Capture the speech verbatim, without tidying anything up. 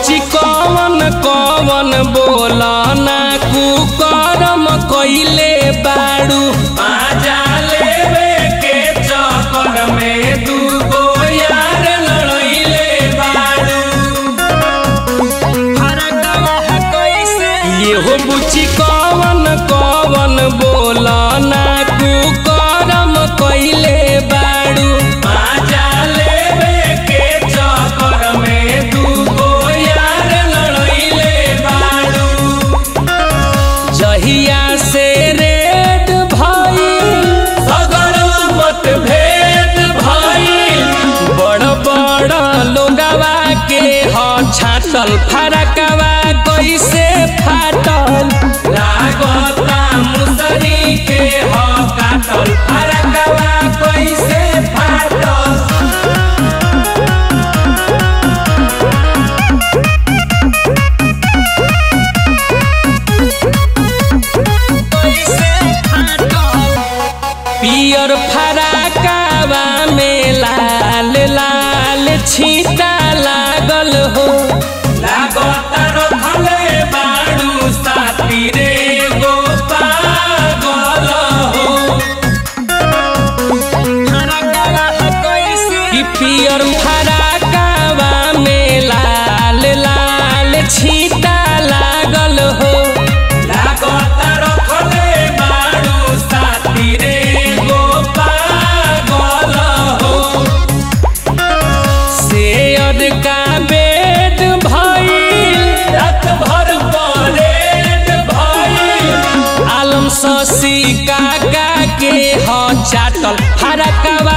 बुची कवन कवन बोला ना कुकरम कइले बाड़ू आजा लेवे के चक्कर में दू गो यार लड़इले बाड़ू ये हो बुची कवन कवन बोला ना कुकरम कइले बाड़ू आजा लेवे के चक्कर में दू गो यार लड़इले बाड़ू जहिया से रेड भइल सगर मत भेद भइल बड़ बड़ लोगवा के ह छाटल फरकवा कैसे फाटल लागता मुसरी के ह काटल फरकवा कैसे फाटल पियर फराकावा में लाल लाल छीटा लागल हो लागत रखले बाड़ू साथी रे गो पागल हो कि पियर फराकावा में लाल लाल छीटा लागल हो लागत रखले बाड़ू साथी रे का बेद भइल रात भर परेड भइल आलम शशि काका के ह चाटल फरकवा